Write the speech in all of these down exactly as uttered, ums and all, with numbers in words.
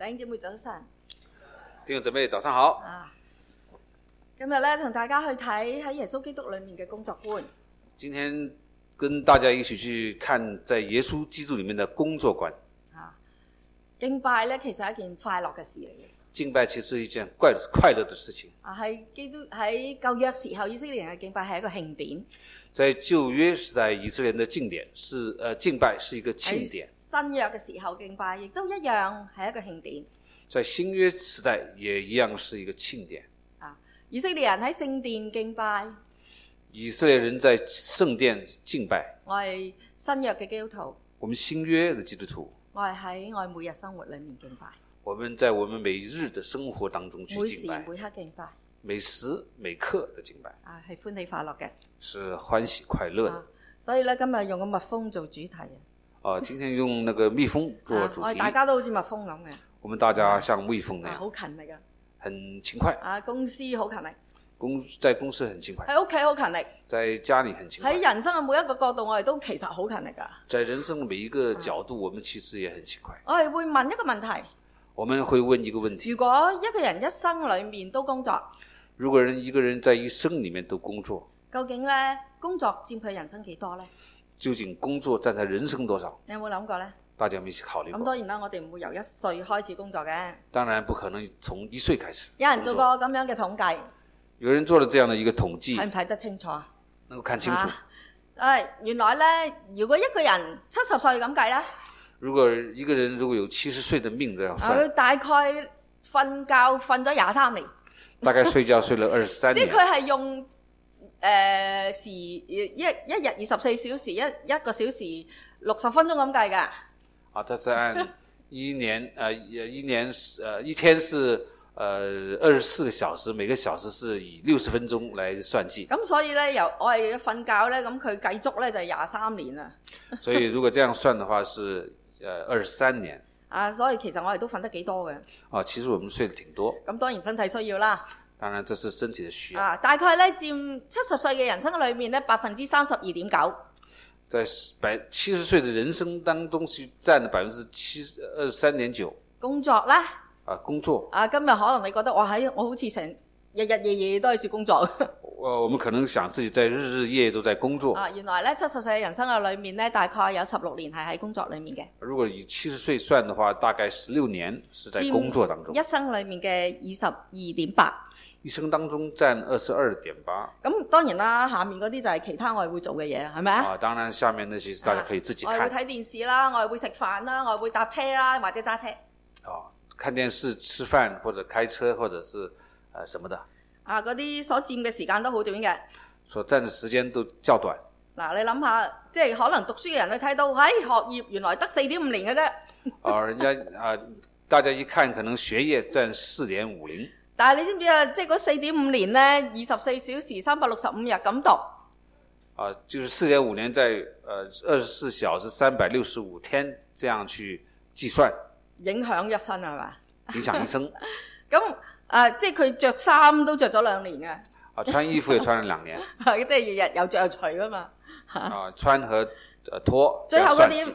弟兄姊妹早晨， 弟兄姊妹早上好。 啊，今日咧同大家去睇喺耶穌基督裏面嘅工作觀。 今天跟大家一起去看在耶穌基督裏面的工作觀。 啊，敬拜咧其實係一件快樂嘅事嚟嘅。 敬拜其實是一件快快樂的事情。 啊，喺基督喺舊約時候，以色列人嘅敬拜係一個慶典。 在舊約時代，以色列人的敬典是，呃，敬拜是一個慶典。 新約嘅時候敬拜亦都一樣係一個慶典。 在新約時代也一樣是一個慶典。 啊，以色列人喺聖殿敬拜。 以色列人在聖殿敬拜。 我係新約嘅基督徒。 我們新約的基督徒。 我係喺我每日生活裏面敬拜。 我們在我們每日的生活當中去敬拜。 每時每刻敬拜。 每時每刻的敬拜。 啊，係歡喜快樂嘅。 是歡喜快樂的。 啊，所以咧今日用個蜜蜂做主題啊。 哦，今天用那個蜜蜂做主題。啊， 我哋大家都好似蜜蜂咁嘅。 我們大家像蜜蜂那樣。 好勤力啊。 很勤快。 啊，公司好勤力。 公在公司很勤快。 喺屋企好勤力。 在家裏很勤快。 喺人生嘅每一個角度，我哋都其實好勤力噶。 在人生的每一個角度，我們其實也很勤快。 我哋會問一個問題。 我們會問一個問題。 如果一個人一生裏面都工作， 如果人一個人在一生裏面都工作， 究竟呢工作佔佢人生幾多呢？ 究竟工作佔他人生多少？ 你有冇諗過呢？ 大家有冇一起考慮過？ 咁當然啦，我哋唔會由一歲開始工作嘅。 當然不可能從一歲開始。 有人做過咁樣嘅統計。 有人做了這樣的一個統計。 睇唔睇得清楚？ 能夠看清楚。 啊，原來呢，如果一個人七十歲咁計呢， 如果一個人如果有七十歲的命都要算， 佢大概瞓覺瞓咗廿三年。 大概睡覺睡了二十三年。 即係佢係用誒、呃、時一一日二十四小時，一一個小時六十分鐘咁計㗎。 啊，他是按一年誒、呃、一年誒、呃、一天是誒二十四個小時，每個小時是以六十分鐘來算計。 咁所以咧，由我係瞓覺咧，咁佢計足咧就係廿三年啦。 所以如果這樣算的話，是誒二十三年。 啊，所以其實我哋都瞓得幾多嘅。 啊，其實我們睡得挺多。 咁當然身體需要啦。 當然，這是身體的需要。 啊，大概咧佔七十歲嘅人生裏面咧，百分之三十二點九。 在百七十歲的人生當中，是佔了百分之七二十三點九。 工作咧？ 啊，工作。 啊，今日可能你覺得哇，喺我好似成日日夜夜都係說工作。 我我們可能想自己在日日夜夜都在工作。 啊，原來咧七十歲嘅人生嘅裏面咧，大概有十六年係喺工作裏面嘅。 如果以七十歲算的話，大概十六年是在工作當中。 一生裏面嘅二十二點八。 一生當中佔二十二點八。 咁當然啦，下面嗰啲就係其他我哋會做嘅嘢，係咪啊？ 啊，當然下面那些大家可以自己看。 我哋會睇電視啦，我哋會食飯啦，我哋會搭車啦，或者揸車。 哦，看電視、吃飯或者開車或者是呃什麼的。 啊，嗰啲所佔嘅時間都好短嘅。 所佔嘅時間都較短。 嗱，你諗下，即係可能讀書嘅人去睇到，喺、哎、學業原來得四點五年嘅啫。 啊，人家啊，大家一看，可能學業佔四點五零。 但係你知唔知啊？即係嗰四點五年咧，二十四小時三百六十五日咁讀。 啊，就是四點五年在呃二十四小時三百六十五天這樣去計算。影響一生係嘛？ 影響一生。 咁啊，即係佢着衫都着咗兩年嘅。 啊，穿衣服也穿了兩年。 係，即係日日有着有除啊嘛。 啊，穿和呃脫。 最後嗰點。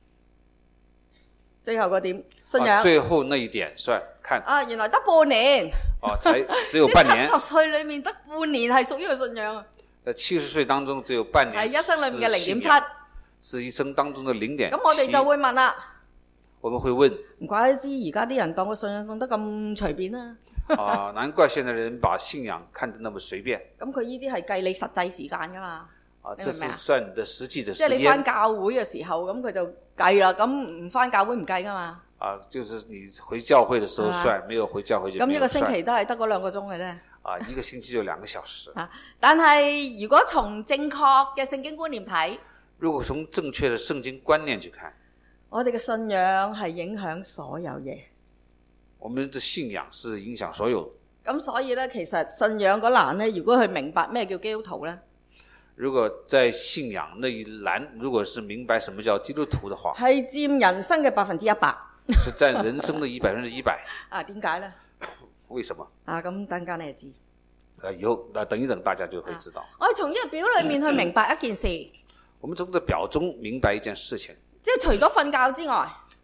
最後嗰點，信仰。 啊，最後那一點算看。 啊，原來得半年。 哦，才只有半年。 七十歲裏面得半年係屬於佢信仰啊。 在七十歲當中只有半年。 係一生裏面嘅零點七。 是一生當中的零點七。 咁我哋就會問啦。 我們會問。 唔怪得知而家啲人當個信仰當得咁隨便啦。 啊，難怪現在人把信仰看得那麼隨便。 咁佢呢啲係計你實際時間噶嘛？ 啊，這是算你的實際的時間。 即係你翻教會嘅時候，咁佢就計啦。咁唔翻教會唔計噶嘛？ 啊，就是你回教會的時候算，沒有回教會就沒有算。 咁一個星期都係得嗰兩個鐘嘅啫。 啊，一個星期就兩個小時。 啊，但係如果從正確嘅聖經觀念睇， 如果從正確的聖經觀念去看， 我哋嘅信仰係影響所有嘢。 我們的信仰是影響所有。 咁所以咧，其實信仰嗰欄咧，如果佢明白咩叫基督徒咧， 如果在信仰那一欄，如果是明白什麼叫基督徒的話， 係佔人生嘅百分之一百。 是佔人生的一百分之一百。 啊，點解咧？ 為什麼？ 啊，咁等間你就知。 啊，以後啊，等一等，大家就會知道。 啊、我哋從呢個表裏面去明白一件事。 我們從這個表中明白一件事情。 即係除咗瞓覺之外。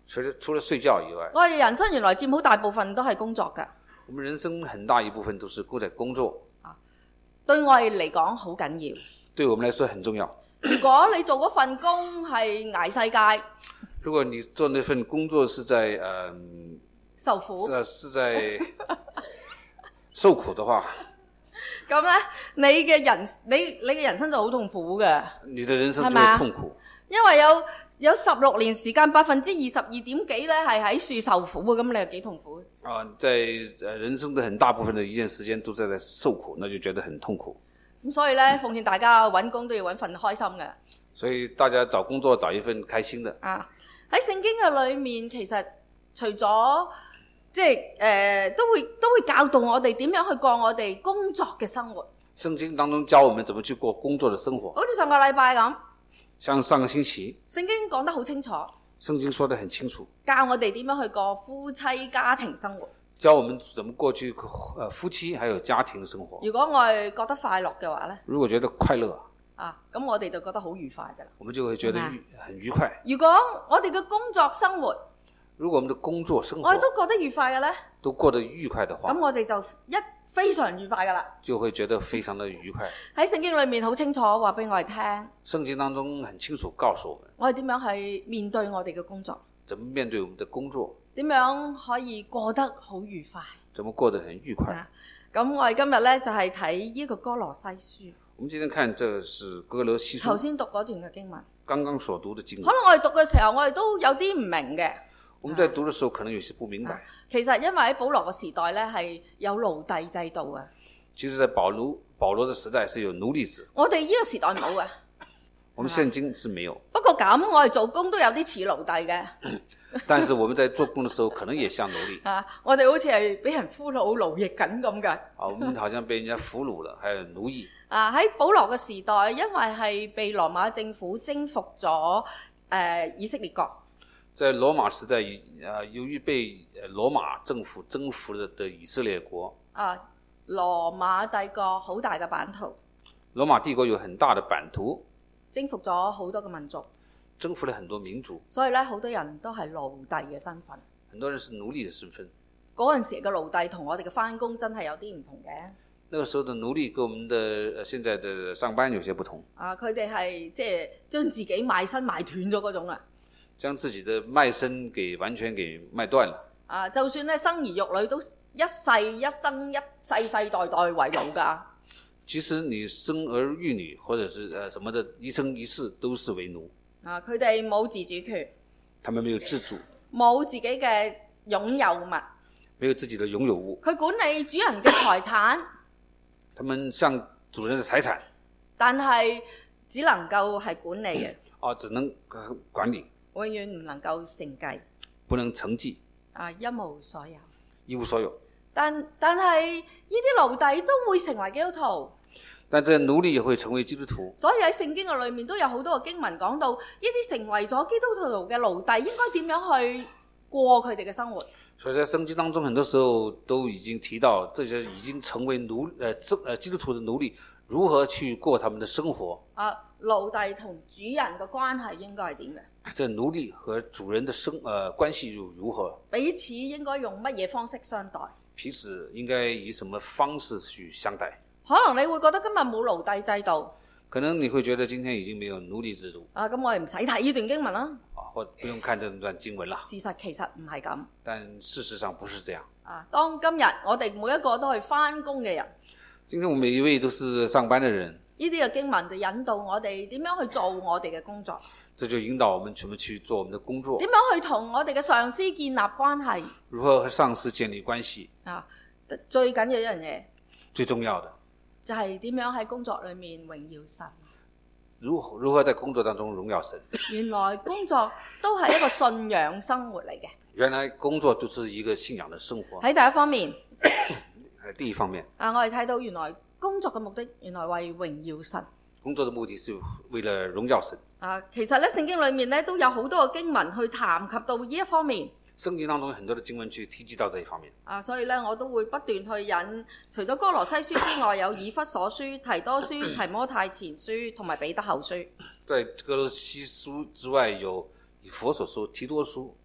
除了除了睡覺以外， 我哋人生原來佔好大部分都係工作㗎。 我們人生很大一部分都是過在工作， 對我哋嚟講好緊要。 對我們來說很重要。 如果你做嗰份工係捱世界， 如果你做那份工作是在呃受苦， 是是在受苦的話， 咁咧你嘅人你你嘅人生就好痛苦嘅， 你的人生就會痛苦。 因為有有十六年時間，百分之二十二點幾咧係喺樹受苦嘅，咁你又幾痛苦？ 啊，在人生的很大部分的一件時間都在在受苦，那就覺得很痛苦。 咁所以咧，奉勸大家揾工都要揾份開心嘅。 所以大家找工作找一份開心的。 啊，喺聖經嘅裏面，其實除咗即係誒、呃，都會都會教導我哋點樣去過我哋工作嘅生活。 聖經當中教我們怎麼去過工作的生活。 好似上個禮拜咁， 像上個星期， 聖經講得好清楚。 聖經說得很清楚， 教我哋點樣去過夫妻家庭生活。 教我們怎麼過去呃夫妻還有家庭生活。 如果我哋覺得快樂嘅話呢， 如果覺得快樂啊，咁我哋就覺得好愉快㗎啦。 我們就會覺得愉很愉快。 如果我哋嘅工作生活， 如果我們的工作生活我哋都覺得愉快嘅呢， 都過得愉快的話， 咁我哋就一非常愉快㗎啦。 就會覺得非常的愉快。 喺聖經裏面好清楚話俾我哋聽， 聖經當中很清楚告訴我們， 我哋點樣去面對我哋嘅工作， 怎麼面對我們的工作， 點樣可以過得好愉快， 怎麼過得很愉快。 咁、啊、我哋今日呢，就係睇呢個歌羅西書。 我們今天看這是歌羅西書， 頭先讀嗰段嘅經文， 剛剛所讀的經文， 可能我哋讀嘅時候我哋都有啲唔明嘅。 我們在讀的時候可能有些不明白。 啊、其實因為喺保羅嘅時代呢，係有奴隸制度啊。 其實在保羅保羅的時代是有奴隸制， 我哋呢個時代冇啊。 我們現今是沒有。 不過咁，我哋做工都有啲似奴隸嘅。 但是我們在做工的時候，可能也像奴隸。 啊，我哋好似係俾人俘虜奴役緊咁嘅。 啊，我們好像被人家俘虜了，還有奴役。 啊，喺保羅嘅時代，因為係被羅馬政府征服咗誒、呃、以色列國。 在羅馬時代，啊，由於被羅馬政府征服了的以色列國。 啊，羅馬帝國好大嘅版圖。 羅馬帝國有很大的版圖， 征服咗好多嘅民族。 征服了很多民族， 所以咧，好多人都係奴隸嘅身份。 很多人是奴隸的身份。 嗰陣時嘅奴隸同我哋嘅返工真係有啲唔同嘅。 那個時候的奴隸跟我們的、呃、現在的上班有些不同。 啊，佢哋係即係將自己賣身賣斷咗嗰種啊。 將自己的賣身給完全給賣斷了。 啊，就算咧生兒育女都一世一生一世世代代為奴㗎。 其實你生兒育女或者是呃什麼的，一生一世都是為奴。 啊！佢哋冇自主權， 他們沒有自主， 冇自己嘅擁有物， 沒有自己的擁有物。 佢管理主人嘅財產， 他們像主人的財產， 但係只能夠係管理嘅， 哦，只能管理， 永遠唔能夠承繼， 不能承繼， 啊，一無所有， 一無所有。 但但係呢啲奴隸都會成為基督徒。 但這奴隸也會成為基督徒， 所以喺聖經嘅裏面都有好多個經文講到，呢啲成為咗基督徒嘅奴隸應該點樣去過佢哋嘅生活。 所以在聖經當中，很多時候都已經提到，這些已經成為奴呃呃基督徒的奴隸如何去過他們的生活。 啊，奴隸同主人嘅關係應該係點嘅？ 這奴隸和主人的生呃關係又如何？ 彼此應該用乜嘢方式相待？ 彼此應該以什麼方式去相待？ 可能你會覺得今日冇奴隸制度， 可能你會覺得今天已經沒有奴隸制度。 啊，咁我哋唔使睇呢段經文啦。 啊，或不用看這段經文啦。 事實其實唔係咁。 但事實上不是這樣。 啊，當今日我哋每一個都係返工嘅人， 今天我們每一位都是上班的人， 呢啲嘅經文就引導我哋點樣去做我哋嘅工作。 這就引導我們怎麼去做我們的工作。 點樣去同我哋嘅上司建立關係？ 如何和上司建立關係？ 啊，最緊要一樣嘢， 最重要的就係點樣喺工作裏面榮耀神。 如何如何在工作當中榮耀神？ 原來工作都係一個信仰生活嚟嘅。 原來工作就是一個信仰的生活。 喺第一方面， 第一方面啊，我哋睇到原來工作嘅目的，原來為榮耀神。 工作的目的是為了榮耀神。啊， 其實咧聖經裏面咧都有好多嘅經文去談及到呢一方面。 聖經當中很多的經文去提及到這一方面。 啊，所以咧我都會不斷去引，除咗歌羅西書之外，有以弗所書、提多書、提摩太前書同埋彼得後書。 在歌羅西書之外，有以弗所書、提多書、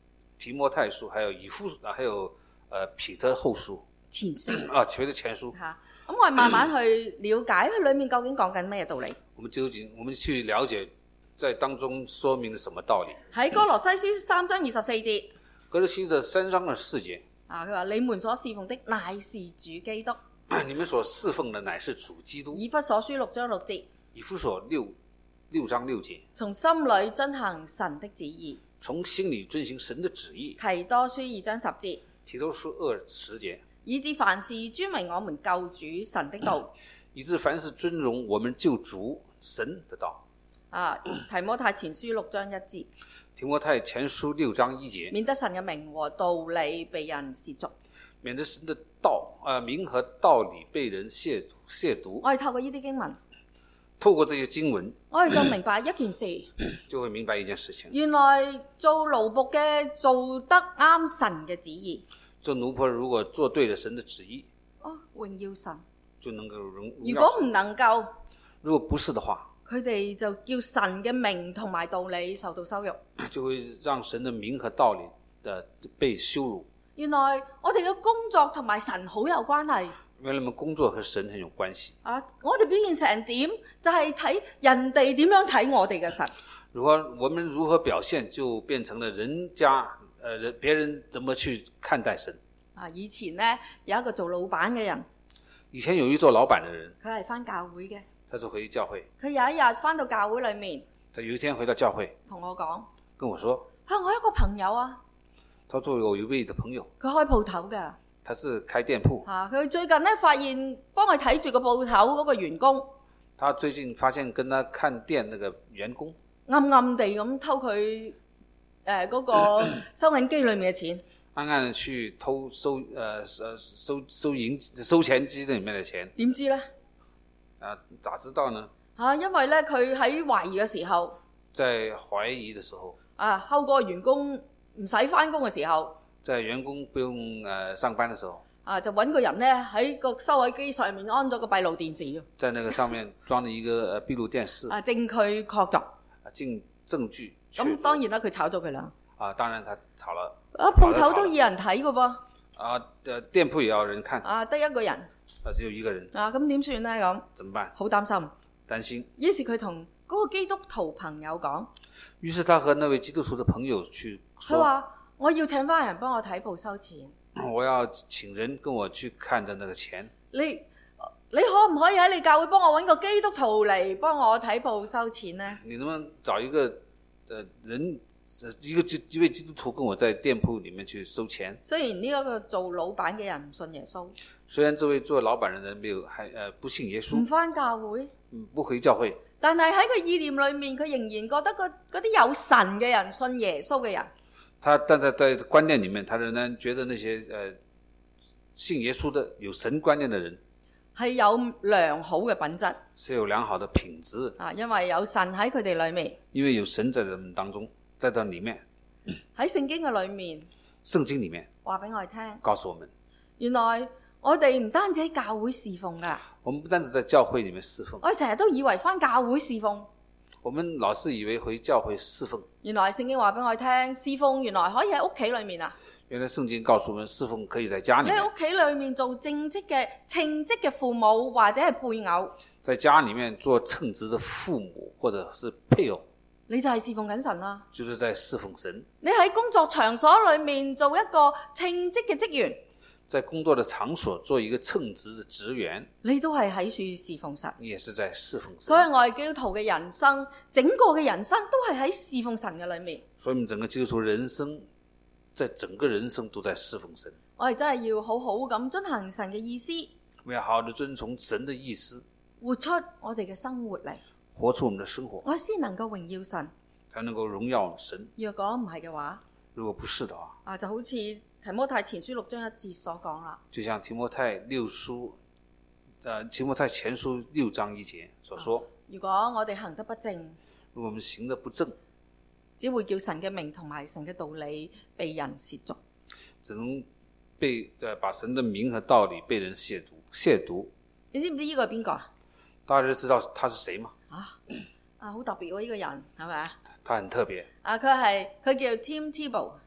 提摩太書，還有以弗啊，還有呃彼得後書前書啊，彼得前書。 嚇，咁我哋慢慢去了解佢裡面究竟講緊咩道理。 我們究竟我們去了解，在當中說明了什麼道理？ 喺哥羅西書三章二十四節， 哥羅西的三章二十四節啊，佢話你們所侍奉的乃是主基督。 你們所侍奉的乃是主基督。 以弗所書六章六節， 以弗所六六章六節， 從心裏遵行神的旨意。 從心裏遵行神的旨意。 提多書二章十節， 提多書二十節， 以致凡事尊榮我們救主神的道。 以致凡事尊榮我們救主神的道。 啊，提摩太前書六章一節， 提摩太前書六章一節， 免得神嘅名和道理被人褻瀆。 免得神的道啊、呃、名和道理被人褻褻瀆。 我哋透過呢啲經文， 透過這些經文， 我哋就明白一件事， 就會明白一件事情。 原來做奴僕嘅做得啱神嘅旨意。 做奴僕如果做對了神的旨意， 哦，榮耀神。 就能夠榮榮耀神。 如果唔能夠， 如果不是的話， 佢哋就叫神嘅名同埋道理受到羞辱， 就會讓神的名和道理的被羞辱。 原來我哋嘅工作同埋神好有關係。 原來我們工作和神很有關係。 啊，我哋表現成點，就係睇人哋點樣睇我哋嘅神。 如果我們如何表現，就變成了人家，呃，人別人怎麼去看待神。 啊，以前呢，有一個做老闆嘅人， 以前有一做老闆的人， 佢係返教會嘅。 他是回教會。 佢有一日返到教會裏面， 他有一天回到教會， 同我講， 跟我說， 啊，我有一個朋友啊， 他說有一位的朋友， 佢開鋪頭㗎。 他是開店鋪。 啊，佢最近呢發現幫佢睇住個鋪頭嗰個員工， 他最近發現跟他看店那個員工， 暗暗地咁偷佢誒嗰個收銀機裏面嘅錢。 暗暗去偷收，呃，收收收銀收錢機裏面的錢。 點知呢？ 啊，咋知道呢？ 啊，因為咧佢喺懷疑嘅時候， 在懷疑的時候， 啊，後個員工唔使返工嘅時候， 在員工不用呃上班的時候， 啊，就揾個人咧喺個收銀機上面安咗個閉路電視， 在那個上面裝了一個呃閉路電視， 啊，證據確鑿， 啊，證證據。 咁當然啦，佢炒咗佢啦。 啊，當然他炒了。 啊，鋪頭都要人睇㗎噃。 啊，呃，店鋪也要人看。 啊，得一個人。 啊，只有一個人。 啊，咁點算咧？咁怎麼辦？ 好擔心。 擔心。 於是佢同嗰個基督徒朋友講。 於是他和那位基督徒的朋友去說。 佢話：我要請翻人幫我睇鋪收錢。 我要請人跟我去看着那個錢。 你你可唔可以喺你教會幫我揾個基督徒嚟幫我睇鋪收錢呢？ 你能不能找一個呃人？一個一位基督徒跟我在店鋪裏面去收錢。 雖然呢一個做老闆嘅人唔信耶穌， 雖然這位做老闆的人沒有還呃不信耶穌， 唔返教會， 不回教會， 但係喺佢意念裏面，佢仍然覺得嗰嗰啲有神嘅人、信耶穌嘅人， 他但在在觀念裏面，他仍然覺得那些呃信耶穌的有神觀念的人係有良好嘅品質， 是有良好的品質啊，因為有神喺佢哋裏面， 因為有神在人們當中。在這裏面， 喺聖經嘅裏面， 聖經裏面話俾我哋聽， 告訴我們， 原來我哋唔單止喺教會侍奉噶， 我們不單止在教會裏面侍奉， 我哋成日都以為返教會侍奉， 我們老是以為回教會侍奉， 原來聖經話俾我哋聽，侍奉原來可以喺屋企裏面啊， 原來聖經告訴我們侍奉可以在家裏面， 你喺屋企裏面做正職嘅稱職嘅父母或者係配偶， 在家裏面做稱職的父母或者是配偶。 你就係侍奉緊神啦， 就是在侍奉神。 你喺工作場所裏面做一個稱職嘅職員， 在工作的場所做一個稱職的職員， 你都係喺處侍奉神。 你也是在侍奉神。 所以我哋基督徒嘅人生，整個嘅人生都係喺侍奉神嘅裏面。 所以我們整個基督徒人生，在整個人生都在侍奉神。 我哋真係要好好咁遵行神嘅意思， 我們要好好的遵從神的意思， 活出我哋嘅生活嚟。 活出我們的生活， 我哋先能夠榮耀神， 才能夠榮耀神。 若果唔係嘅話， 如果不是的話， 啊，就好似提摩太前書六章一節所講啦。 就像提摩太六書，呃，提摩太前書六章一節所說， 啊，如果我哋行得不正， 如果我們行得不正， 只會叫神嘅名同埋神嘅道理被人褻瀆， 只能被呃把神的名和道理被人褻瀆褻瀆。 你知唔知呢個係邊個啊？ 大家都知道他是誰嗎？ 啊啊，好特別喎！呢個人係咪啊？ 他很特別。 啊，佢係佢叫 Tim Tebow。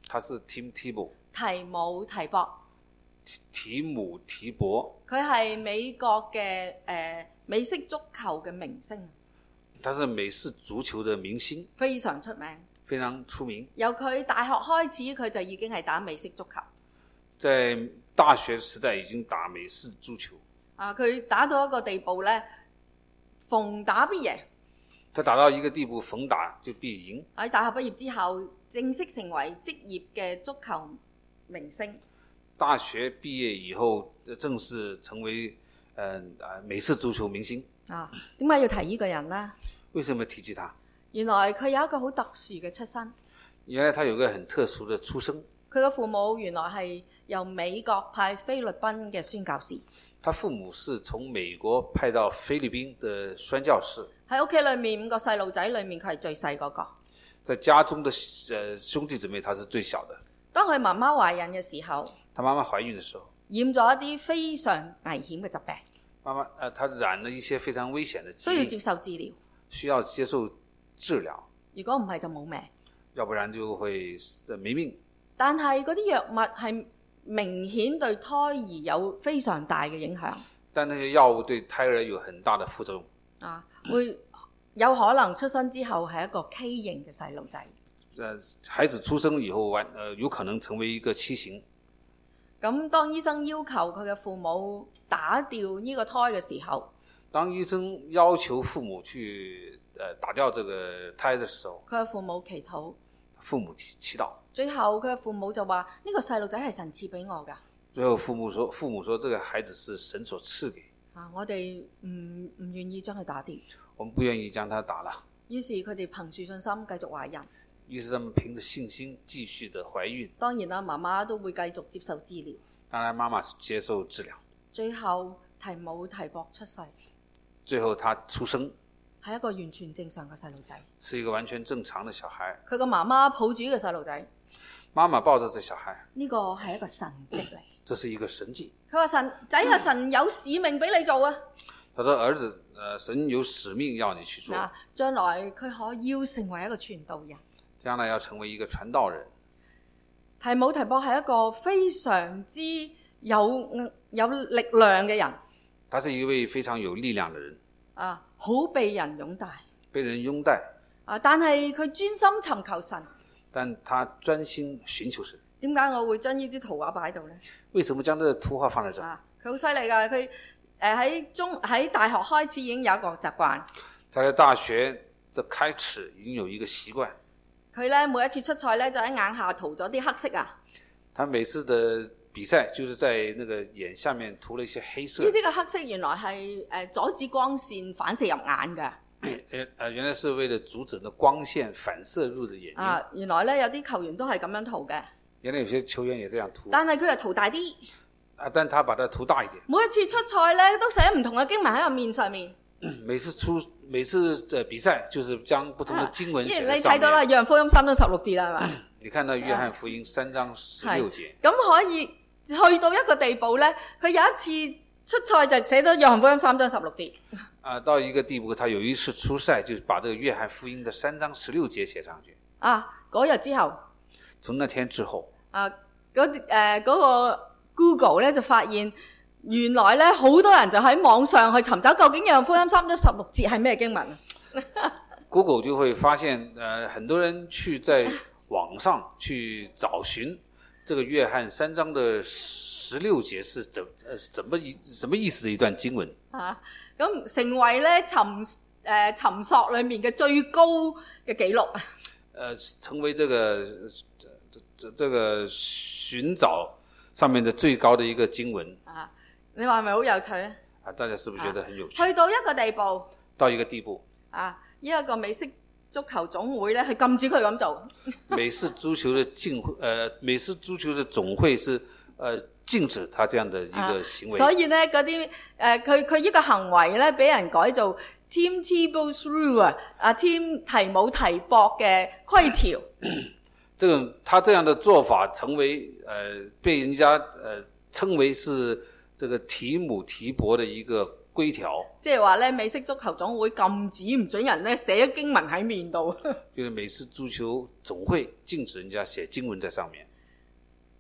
他是 Tim Tebow， 提姆提博， 提姆提博， 佢係美國嘅誒、呃、美式足球嘅明星， 他是美式足球的明星， 非常出名。 非常出名。 由佢大學開始，佢就已經係打美式足球。 在大學時代已經打美式足球。 啊，佢打到一個地步呢，逢打必贏。 他打到一個地步，逢打就必贏。 喺大學畢業之後，正式成為職業嘅足球明星。 大學畢業以後，正式成為呃美式足球明星。 啊，點解要提呢個人呢？ 為什麼提及他？ 原來佢有一個好特殊嘅出身。 原來他有個很特殊的出生。 佢嘅父母原來係由美國派菲律賓嘅宣教士。 他父母是從美國派到菲律賓的宣教士。 喺屋企裏面五個細路仔裏面，佢係最細嗰個。 在家中的呃兄弟姊妹，他是最小的。 當佢媽媽懷孕嘅時候， 他媽媽懷孕的時候， 染咗一啲非常危險嘅疾病。 媽媽呃，他染了一些非常危險的疾病， 需要接受治療。 需要接受治療。 如果唔係就冇命， 要不然就會沒命。 但係嗰啲藥物係明顯對胎兒有非常大嘅影響。 但那些藥物對胎兒有很大的副作用。 啊，會有可能出生之後係一個畸形嘅細路仔。 呃，孩子出生以後，呃，有可能成為一個畸形。 咁當醫生要求佢嘅父母打掉呢個胎嘅時候， 當醫生要求父母去呃打掉這個胎的時候， 佢嘅父母祈禱， 父母祈祈禱， 最後佢嘅父母就話：呢個細路仔係神賜俾我㗎。 最後父母說，父母說這個孩子是神所賜給。 啊，我哋唔唔願意將佢打掉。 我們不願意將他打了。 於是佢哋憑住信心繼續懷孕。 於是他們憑着信心繼續的懷孕。 當然啦，媽媽都會繼續接受治療。 當然媽媽是接受治療。 最後提姆提博出世。 最後他出生。 係一個完全正常嘅細路仔。 是一個完全正常的小孩。 佢個媽媽抱住呢個細路仔。 媽媽抱着這小孩。 呢個係一個神蹟嚟。 這是一個神蹟。 佢話神仔係神有使命俾你做啊。 他說兒子，呃，神有使命要你去做。 嗱，將來佢可要成為一個傳道人。 將來要成為一個傳道人。 提姆提博係一個非常之有有力量嘅人。 他是一位非常有力量的人。 啊，好被人擁戴。 被人擁戴。 啊，但係佢專心尋求神。 但他專心尋求神。 點解我會將呢啲圖畫擺喺度呢？ 為什麼將這個圖畫放在這？ 啊，佢好犀利㗎，佢誒喺中喺大學開始已經有一個習慣。 在大學的開始已經有一個習慣。 佢咧每一次出賽咧就喺眼下塗咗啲黑色啊。 他每次的比賽就是在那個眼下面塗了一些黑色。 呢啲嘅黑色原來係誒阻止光線反射入眼㗎。 誒原來是為了阻止那光線反射入的眼睛。 啊，原來咧有啲球員都係咁樣塗嘅。 原來有些球員也這樣塗。 但係佢係塗大啲。 啊，但他把它塗大一點。 每一次出賽咧都寫唔同嘅經文喺個面上面。 每次出每次的比賽就是將不同的經文寫在上面。 你睇到啦，約翰福音三章十六節啦，係嘛？ 你看到約翰福音三章十六節。 咁可以去到一個地步咧，佢有一次出賽就寫咗約翰福音三章十六節。 啊，到一個地步，他有一次出賽，就把這個約翰福音的三章十六節寫上去。 啊，嗰日之後， 從那天之後， 啊，嗰誒嗰個 Google 咧就發現，原來咧好多人就喺網上去尋找究竟約翰福音三章十六節係咩經文。 Google 就會發現，呃，很多人去在網上去找尋這個約翰三章的十六節是怎呃怎麼意什麼意思的一段經文。啊， 咁成為咧尋誒、呃、尋索裏面嘅最高嘅記錄。 呃，成為這個這這這個尋找上面的最高的一個經文。啊， 你話係咪好有趣咧？ 啊，大家是不是覺得很有趣？ 啊，去到一個地步。 到一個地步。 啊，呢、這、一個美式足球總會咧，係禁止佢咁做。 美式足球的禁會，呃，美式足球的總會是，呃，禁止他這樣的一個行為。 啊、所以咧，嗰啲誒，佢佢呢個行為咧，俾人改做 Tim Tebow's Rule 啊，啊 Tim 提姆提博嘅規條。 這個他這樣的做法，成為呃被人家呃稱為是這個提姆提博的一個規條。 即係話咧，美式足球總會禁止唔准人咧寫經文喺面度。 就是美式足球總會禁止人家寫經文在上面。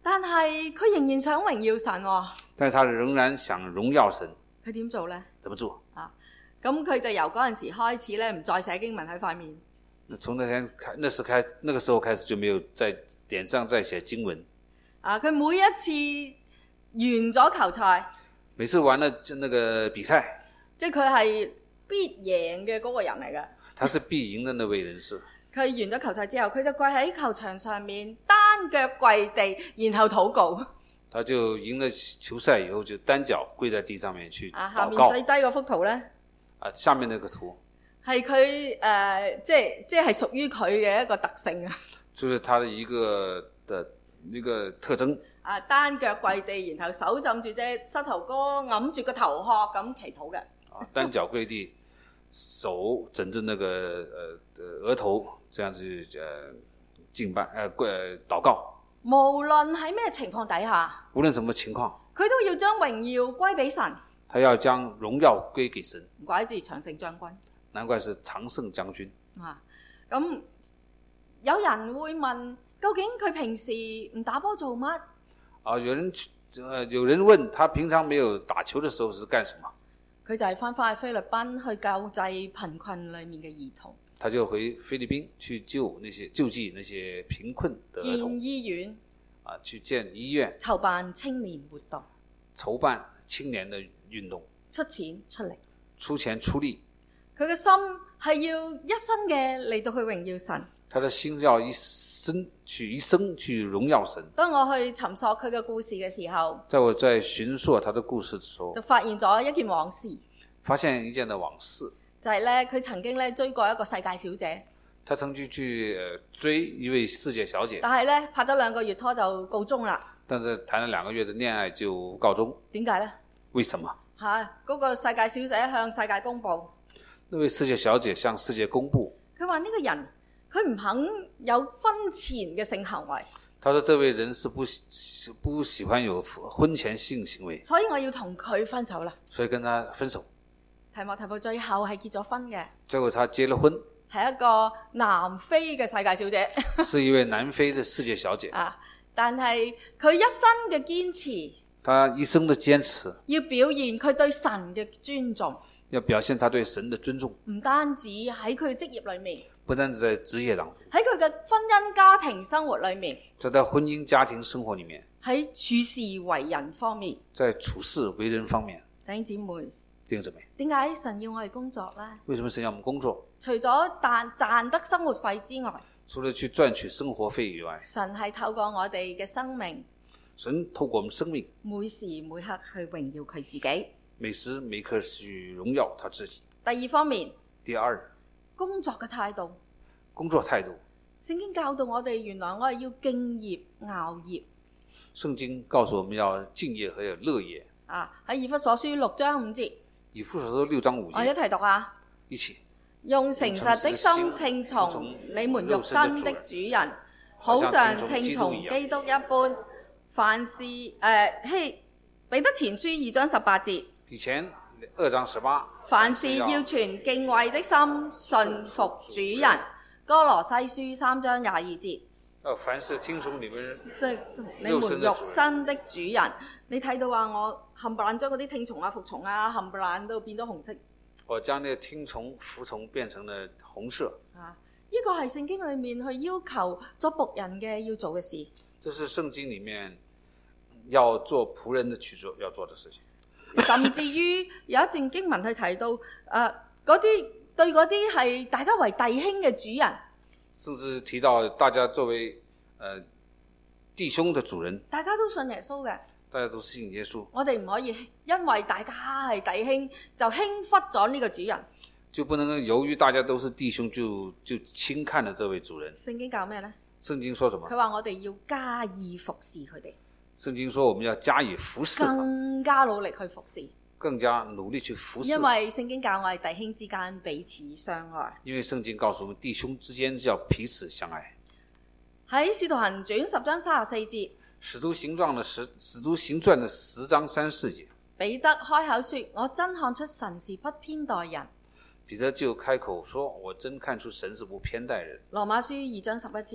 但係佢仍然想榮耀神喎。 但是他仍然想榮耀神。 佢點做呢？ 怎麼做？ 啊，咁佢就由嗰陣時開始咧，唔再寫經文喺塊面。 從那天開，那時開，那個時候開始就沒有在臉上再寫經文。 啊，佢每一次完咗球賽， 每次完了那個比賽， 即係佢係必贏嘅嗰個人嚟嘅。 他是必贏的那位人士。 佢完咗球賽之後，佢就跪喺球場上面單腳跪地，然後禱告。 他就贏了球賽以後，就單腳跪在地上面去禱告。 啊，下面最低嗰幅圖呢， 啊，下面那個圖係佢誒，即係即係屬於佢嘅一個特性啊。 就是他的一個的一個特徵。 啊，單腳跪地，然後手浸住隻膝頭哥，揞住個頭殼咁祈禱嘅。 啊，單腳跪地，手枕着那個呃額頭，這樣子呃敬拜呃跪禱告。 無論喺咩情況底下， 無論什麼情況， 佢都要將榮耀歸俾神。 他要將榮耀歸給神。 唔怪之長勝將軍， 難怪是長勝將軍。 啊，咁有人會問，究竟佢平時唔打波做乜？ 啊，有人呃有人問他平常沒有打球的時候是幹什麼？ 佢就係翻返去菲律賓去救濟貧困裡面嘅兒童。 他就回菲律賓去救那些救濟那些貧困的兒童。 建醫院啊，去建醫院， 籌辦青年活動， 籌辦青年的運動， 出錢出力， 出錢出力。 佢嘅心係要一生嘅嚟到去榮耀神。 他的心要一生去一生去榮耀神。 當我去尋索佢嘅故事嘅時候， 在我在尋索他的故事的時候， 就發現咗一件往事， 發現一件的往事， 就係咧佢曾經咧追過一個世界小姐， 他曾經去追一位世界小姐， 但係咧拍咗兩個月拖就告終啦。 但是談了兩個月的戀愛就告終。 點解呢？ 為什麼？ 嚇，嗰個世界小姐向世界公佈， 那位世界小姐向世界公佈， 佢話呢個人佢唔肯有婚前嘅性行為。 他說這位人是不不喜歡有婚前性行為， 所以我要同佢分手啦。 所以跟他分手。 提莫提布最後係結咗婚嘅， 最後他結了婚， 係一個南非嘅世界小姐， 是一位南非的世界小姐。 啊！但係佢一生嘅堅持， 他一生的堅持， 要表現佢對神嘅尊重， 要表現他對神的尊重， 唔單止喺佢職業裏面， 不單止在職業當中， 喺佢嘅婚姻家庭生活裏面， 在他婚姻家庭生活裏面， 喺處事為人方面， 在處事為人方面。 弟兄姊妹， 弟兄姊妹， 點解神要我哋工作呢？ 為什麼神要我們工作？ 除咗賺賺得生活費之外， 除了去賺取生活費以外， 神係透過我哋嘅生命， 神透過我們生命， 每時每刻去榮耀佢自己。 每時每刻去榮耀他自己。 第二方面， 第二， 工作嘅態度。 工作態度。 聖經教導我哋，原來我係要敬業熬業。 聖經告訴我們要敬業和要樂業。 啊，喺以弗所書六章五節， 以弗所書六章五節， 我一齊讀啊！ 一起用誠實的心聽從你們肉身的主人，好像聽從基督一般。凡事誒希彼得前書二章十八節， 以前二章十八， 凡事要存敬畏的心，順服主人。哥羅西書三章廿二節， 凡事聽從你們你們肉身的主人。你睇到話我冚唪唥將嗰啲聽從啊、服從啊，冚唪唥都變咗紅色。 我將呢個聽從、服從變成了紅色。 啊，呢個係聖經裏面去要求做僕人嘅要做嘅事。 這是聖經裏面要做僕人的去做要做的事情。 甚至於有一段經文去提到，誒嗰啲對嗰啲係大家為弟兄嘅主人， 甚至提到大家作為誒、呃、弟兄的主人， 大家都信耶穌嘅。 大家都信耶穌， 我哋唔可以因為大家係弟兄就輕忽咗呢個主人， 就不能由於大家都是弟兄就就輕看了這位主人。 聖經教咩呢？ 聖經說什麼？ 佢話我哋要加以服侍佢哋。 聖經說我們要加以服侍， 更加努力去服侍， 更加努力去服侍。 因為聖經教我哋弟兄之間彼此相愛。 因為聖經告訴我們弟兄之間要彼此相愛。 喺使徒行傳十章三十四節。 使徒行傳的十使徒行傳的十章三四節， 彼得開口說：我真看出神是不偏待人。 彼得就開口說：我真看出神是不偏待人。 羅馬書二章十一節，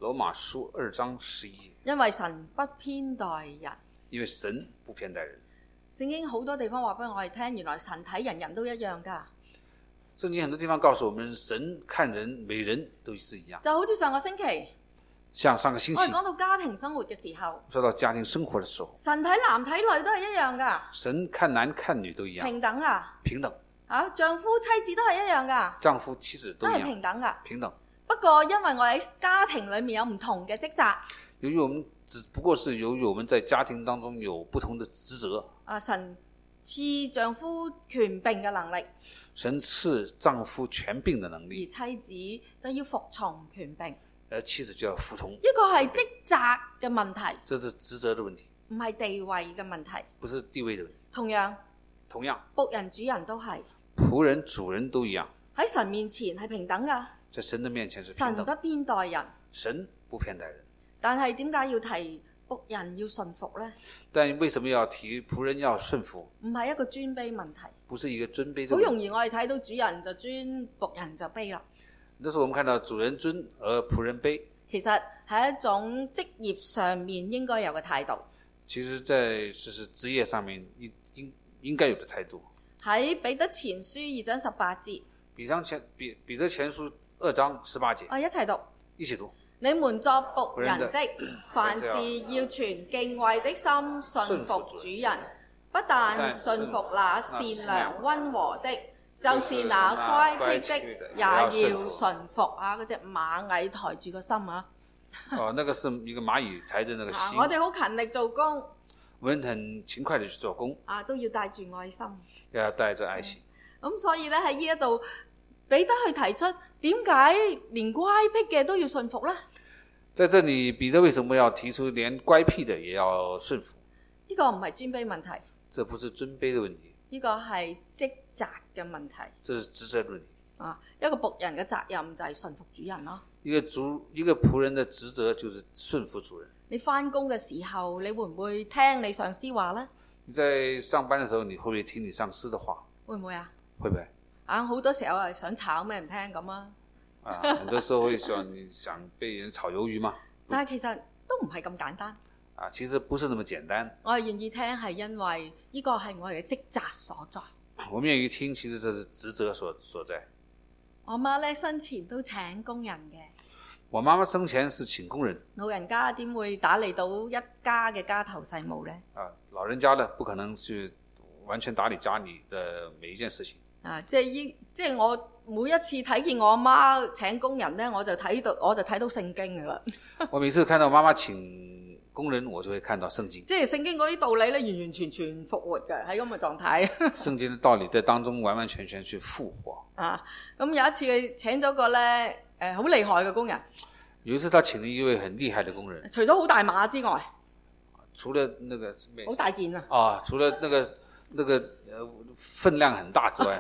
羅馬書二章十一節。 因為神不偏待人。 因為神不偏待人。 聖經好多地方話俾我哋聽，原來神睇人人都一樣㗎。 聖經很多地方告訴我們，神看人每人都是一樣。 就好似上個星期， 像上個星期我哋講到家庭生活嘅時候， 說到家庭生活的時候， 神睇男睇女都係一樣㗎。 神看男看女都一樣， 平等啊， 平等。 啊，丈夫妻子都係一樣㗎， 丈夫妻子都一樣， 都係平等㗎。 平等。 不過因為我喺家庭裏面有唔同嘅職責， 由於我們只不過是由於我們在家庭當中有不同的職責， 啊，神賜丈夫權柄嘅能力， 神賜丈夫權柄的能而力， 妻子就要服從權柄。 而妻子就要服從。 呢個係職責嘅問題， 這是職責的問題， 唔係地位嘅問題。 不是地位的問題。 同樣， 同樣， 僕人主人都係僕人主人都一樣， 喺神面前係平等㗎。 在神的面前是平等。 神不偏待人， 神不偏待人。 但係點解要提僕人要順服呢？ 但為什麼要提僕人要順服？ 唔係一個尊卑問題。 不是一個尊卑的問題。 好容易我哋睇到主人就尊，僕人就卑啦。 那時候我們看到主人尊而僕人卑， 其實係一種職業上面應該有嘅態度。 其實在就是職業上面應應應該有的態度。 喺彼得前書二章十八節， 彼得前彼彼得前書二章十八節， 啊，一齊讀， 一起讀。 你們作僕人的， 的凡事要存敬畏的心，順服主人，不但順服那善良溫和的，就是那乖僻的，也要順服啊！嗰隻螞蟻抬住個心啊！ 哦，那個是一個螞蟻抬着那個心。 我哋好勤力做工， 我們很勤快地去做工， 啊，都要帶住愛心。 要帶着愛心。 咁、嗯、所以咧喺呢一度，彼得去提出點解連乖僻嘅都要順服呢？ 在這裏，彼得為什麼要提出連乖僻的也要順服？ 呢個唔係尊卑問題， 這不是尊卑的問題， 呢個係職責嘅問題。 這是職責的問題。 啊，一個僕人嘅責任就係順服主人咯。 一個主一個僕人的職責就是順服主人。 你翻工嘅時候，你會唔會聽你上司話呢？ 你在上班的時候，你會不會聽你上司的話？ 會唔會啊？ 會不會？ 啊，好多時候係想炒咩唔聽咁啊。 啊，很多時候會想你想被人炒魷魚嘛？ 但係其實都唔係咁簡單。 啊，其實不是那麼簡單。 我係願意聽，係因為呢個係我哋嘅職責所在。 我們願意聽，其實這是職責所所在。 我媽咧生前都請工人嘅。 我媽媽生前是請工人。 老人家點會打理到一家嘅家頭細務呢？ 啊，老人家呢，不可能去完全打理家裏的每一件事情。 啊，即係依，即係我每一次睇見我阿媽請工人咧，我就睇到，我就睇到聖經噶啦。 我每次看到媽媽請工人，我就會看到聖經。 即係聖經嗰啲道理咧，完完全全復活嘅喺咁嘅狀態。 聖經的道理在當中完完全全去復活。 啊，咁有一次佢請咗個咧，誒好厲害嘅工人。 有一次他請了一位很厲害的工人。 除咗好大碼之外， 除了那個好大件啊。 啊，除了那個那個呃分量很大之外。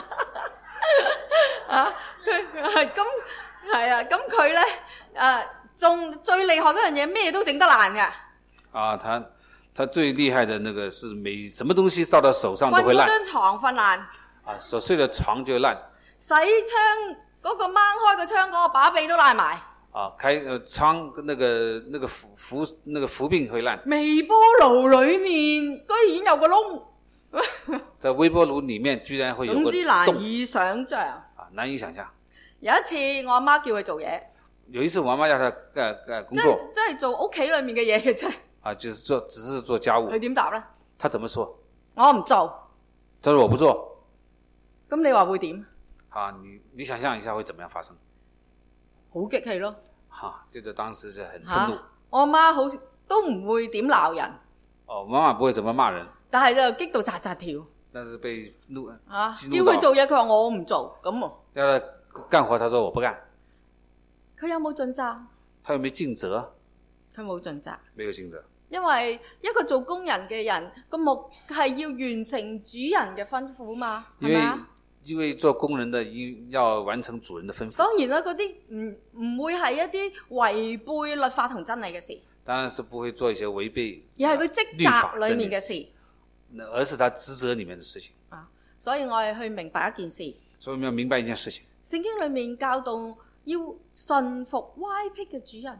啊，咁係啊，咁佢咧誒，仲、啊、最厲害嗰樣嘢，咩都整得爛嘅。 啊，他他最厲害的那個是每什麼東西到他手上都會爛。 瞓嗰張床瞓爛。 啊，所睡的床就爛。 洗窗嗰個掹開個窗嗰個把臂都爛埋。 啊，開呃窗那個那個扶扶那個扶柄會爛。 微波爐裏面居然有個窿。 在微波爐裏面居然會有個洞。 總之難以想象。 啊，難以想象。 有一次我阿媽叫佢做嘢。 有一次我阿媽要他幹幹工作。 即係做屋企裏面嘅嘢嘅啫。 啊，就是做只是做家務。 佢點答咧？ 他怎麼說？ 我唔做。 他說我不做。 咁你話會點？ 啊，你你想象一下會怎麼樣發生？ 好激氣咯。 哈、啊，這個當時是很憤怒。 我阿媽好都唔會點鬧人。 哦，媽媽不會怎麼罵人。 但係就激到扎扎跳。 但是被怒啊！叫佢做嘢，佢話我唔做，咁喎。 要他幹活，他說我不幹。 佢有冇盡責？ 他有沒有盡責？ 佢冇盡責。 沒有盡責。 因為一個做工人嘅人個目係要完成主人嘅吩咐嘛，係咪啊？ 因為做工人的要完成主人的吩咐。 當然啦，嗰啲唔唔會係一啲違背律法同真理嘅事。 當然是不會做一些違背而係佢職責裏面嘅事。 而是他職責裏面的事情啊，所以我哋去明白一件事。 所以我們要明白一件事情。 聖經裏面教導要順服歪僻嘅主人。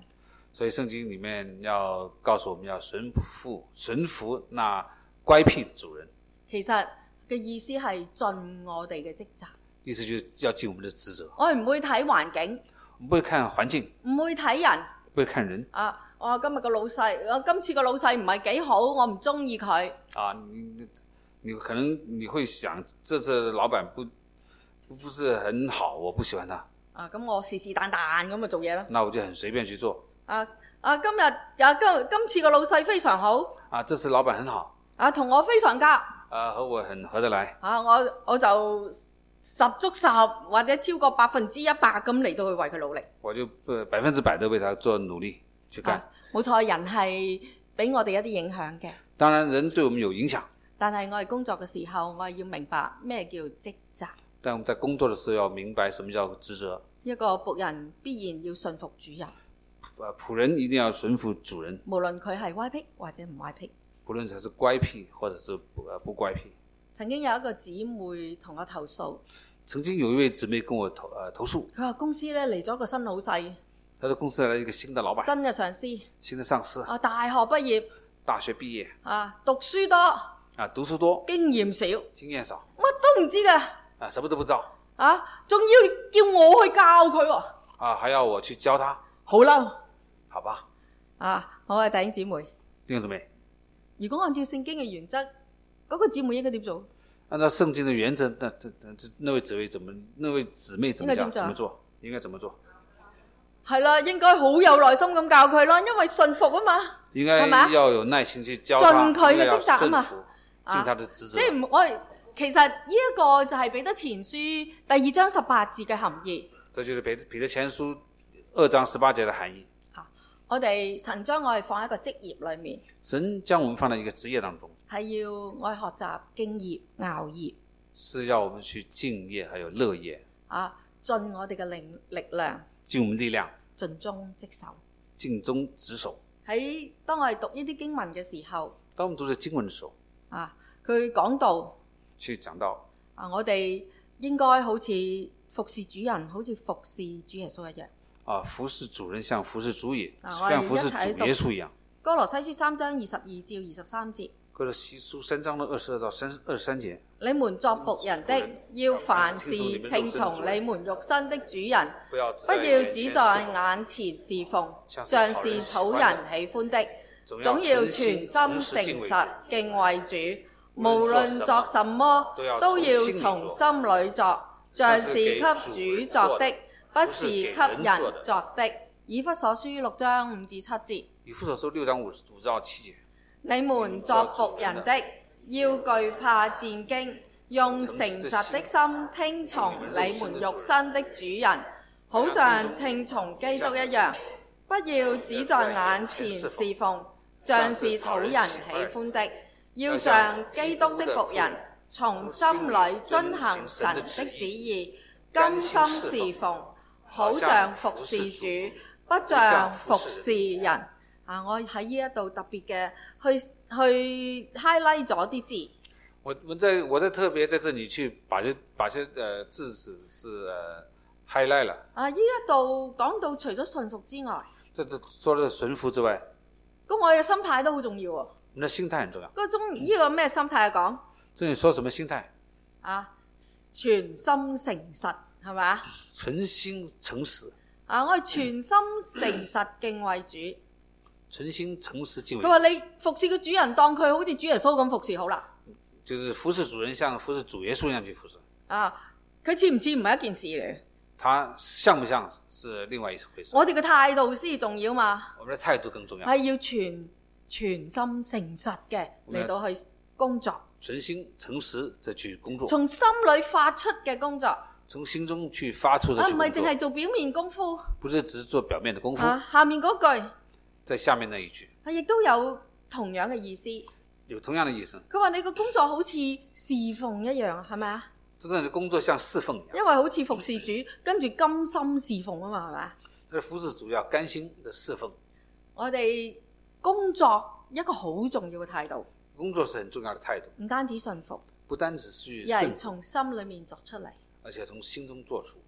所以聖經裏面要告訴我們要順服順服那乖僻的主人。 其實嘅意思係盡我哋嘅職責。 意思就是要盡我們的職責。 我唔會睇環境， 我們不會看環境， 唔會睇人， 不會看人。 啊！我今日個老細，我今次個老細唔係幾好，我唔中意佢。 啊，你你可能你會想，這次老闆不不不是很好，我不喜歡他。 啊，咁我是是但但咁就做嘢啦。 那我就很隨便去做。 啊啊，今日啊今今次個老細非常好。 啊，這次老闆很好。 啊，同我非常夾。 啊，和我很合得來。 啊，我我就十足十或者超過百分之一百咁嚟到去為佢努力。 我就百分之百都為他做努力去幹。 冇錯，人係俾我哋一啲影響嘅。 當然人對我們有影響， 但係我哋工作嘅時候，我係要明白咩叫職責。 但我們在工作的時候要明白什麼叫職責。 一個僕人必然要順服主人。 僕人一定要順服主人， 無論佢係乖僻或者唔乖僻。 無論佢是乖僻或者是不不乖僻。 曾經有一個姊妹同我投訴。 曾經有一位姊妹跟我投呃投訴。 佢話公司咧嚟咗個新老細。 他的公司來了一個新的老闆， 新嘅上司， 新的上司。 啊，大學畢業， 大學畢業， 啊，讀書多， 啊，讀書多， 經驗少， 經驗少， 乜都唔知㗎， 啊，什麼都不知道， 啊，仲要叫我去教佢喎， 啊，還要我去教他， 好嬲， 好吧， 啊，我係弟兄姊妹， 弟兄姊妹， 如果按照聖經嘅原則，嗰個姊妹應該點做？ 按照聖經的原則，那這那那位姊妹怎麼那位姊妹怎麼講？怎麼做？應該怎麼做？ 係啦，應該好有耐心咁教佢啦，因為順服啊嘛， 應該要有耐心去教他， 盡佢嘅職責啊嘛， 盡他的職責。 即係我其實呢一個就係彼得前書第二章十八節嘅含義。 這就是彼彼得前書二章十八節嘅含義。 啊，我哋神將我哋放喺一個職業裏面， 神將我們放在一個職業當中， 係要我哋學習敬業熬業， 是要我們去敬業還有樂業啊，盡我哋嘅力力量， 盡我們力量。 盡忠職守， 盡忠職守。 喺當我哋讀呢啲經文嘅時候， 當我們讀這經文嘅時候， 啊，佢講到， 去講到， 啊，我哋應該好似服侍主人，好似服侍主耶穌一樣。 啊，服侍主人像服侍主也， 啊、 像服侍主耶穌一樣。 歌羅西書三章二十二至二十三節。 歌羅西書三章的二十二到三二十三節。 你們作僕人的，要凡事聽從你們肉身的主人，不要只在眼前侍奉，像是討人喜歡的，總要全心誠實敬畏主。無論作什麼，都要從心裏作，像是給主作的，不是給人作的。以弗所書六章五至七節。 以弗所書六章五五到七節。 你們作僕人的，要懼怕戰兢，用誠實的心聽從你們肉身的主人，好像聽從基督一樣。不要只在眼前侍奉，像是討人喜歡的，要像基督的僕人，從心裏遵行神的旨意，甘心侍奉，好像服侍主，不像服侍人。啊！我喺呢一度特別嘅去去 highlight 咗啲字。 我我在我在特別在這裡去把些把些呃字是是呃 highlight 了。 啊！呢一度講到除咗順服之外， 這這說到順服之外， 咁我嘅心態都好重要喎。 我們的心態很重要。 嗰種呢個咩心態啊？講這裡說什麼心態？ 啊，全心誠實係咪啊？ 全心誠實。 啊！我係全心誠實敬畏主。 全心誠實敬畏。 佢話你服侍個主人，當佢好似主耶穌咁服侍好啦。 就是服侍主人，像服侍主耶穌一樣去服侍。 啊，佢似唔似唔係一件事嚟？ 他像不像是另外一回事？ 我哋嘅態度先重要嘛。 我們的態度更重要。 係要全全心誠實嘅嚟到去工作。 全心誠實地去工作。 從心裏發出嘅工作。 從心中去發出的去工作。啊，唔係淨係做表面功夫。 不是只是做表面的功夫。 啊，下面嗰句。 在下面那一句， 佢亦都有同樣嘅意思。 有同樣的意思。佢話你個工作好似侍奉一樣，係咪啊？ 真正的工作像侍奉一樣。 因為好似服侍主，跟住甘心侍奉啊嘛，係咪啊？ 這服侍主要甘心的侍奉。 我哋工作一個好重要嘅態度。 工作是很重要的態度。 唔單止順服， 不單止是順服， 而係從心裏面作出嚟。 而且從心中做出。